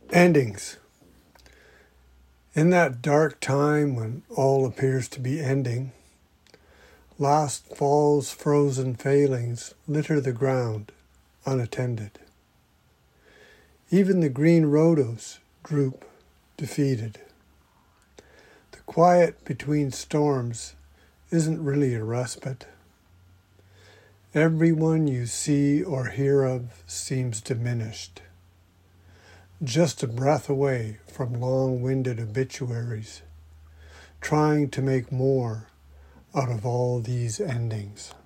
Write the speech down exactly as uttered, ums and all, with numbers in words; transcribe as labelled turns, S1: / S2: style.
S1: Endings. In that dark time when all appears to be ending, last fall's frozen failings litter the ground unattended. Even the green rhodos droop defeated. The quiet between storms isn't really a respite. Everyone you see or hear of seems diminished, just a breath away from long-winded obituaries, trying to make more out of all these endings.